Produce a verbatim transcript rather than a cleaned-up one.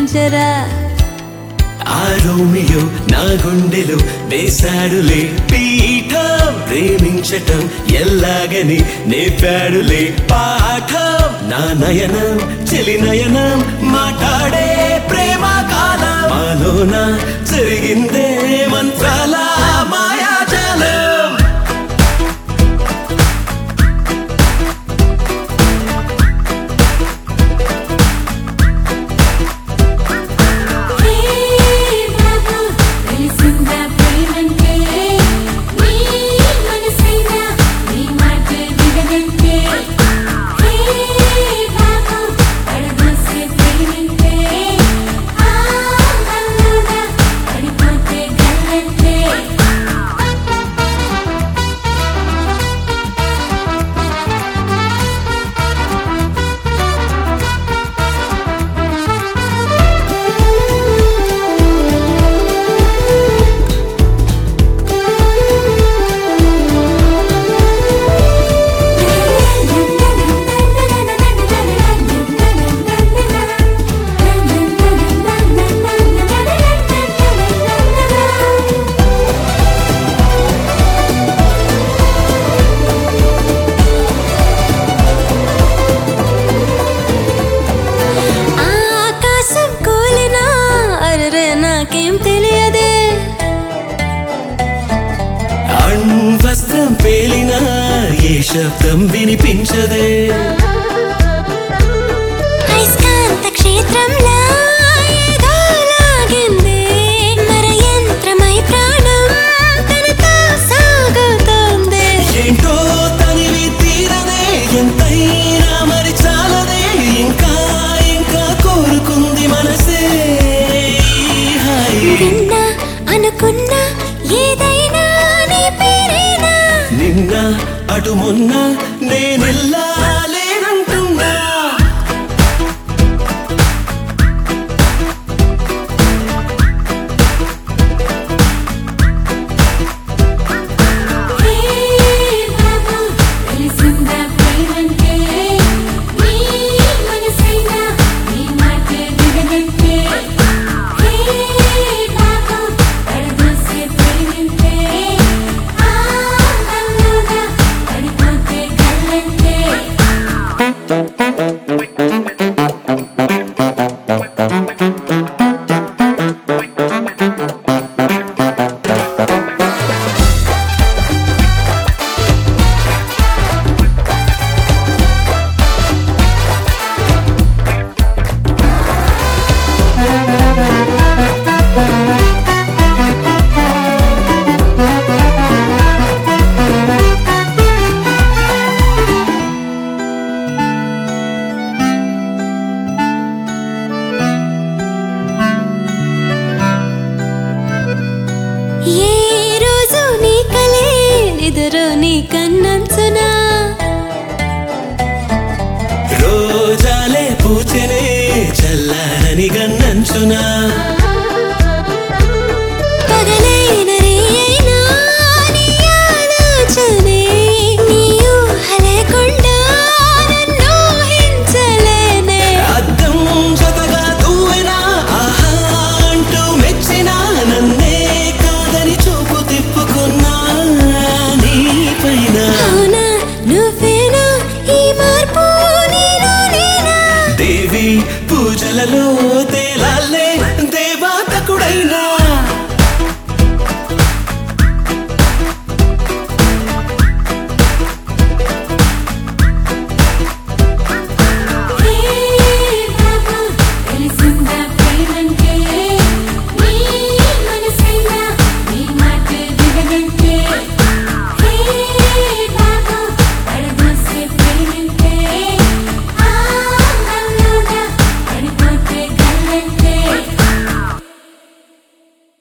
ఆడించరా ఆ రోమియో నా గుండెలో వేశాడులే పీఠం ప్రేమించటం ఎల్లాగని నేర్పాడులే పాఠం నా నయనం చెలి నయనం మాట్లాడే ప్రేమ కాలం మాలోన జరిగిందే మంత్రాల మాయాజాలం వస్త్రం పేలినా ఏ శబ్దం వినిపించదే అయస్కాంత క్షేత్రంలా ఏదో లాగిందే మర యంత్రమై ప్రాణం తనతో సాగుతోందే ఏంటో తనివి తీరదే ఎంతైనా మరి చాలదే ఇంకా ఇంకా కోరుకుంది మనసే విన్నా అనుకున్నా ఏదైనా నీ పేరేనా నిన్న అటు మొన్న నేనెల్లా లేనంటున్నా ఏ రోజు నీ కలే నిదురు నీ కన్నంచునా రోజాలే పూచెనే చల్లారని గన్నంచునా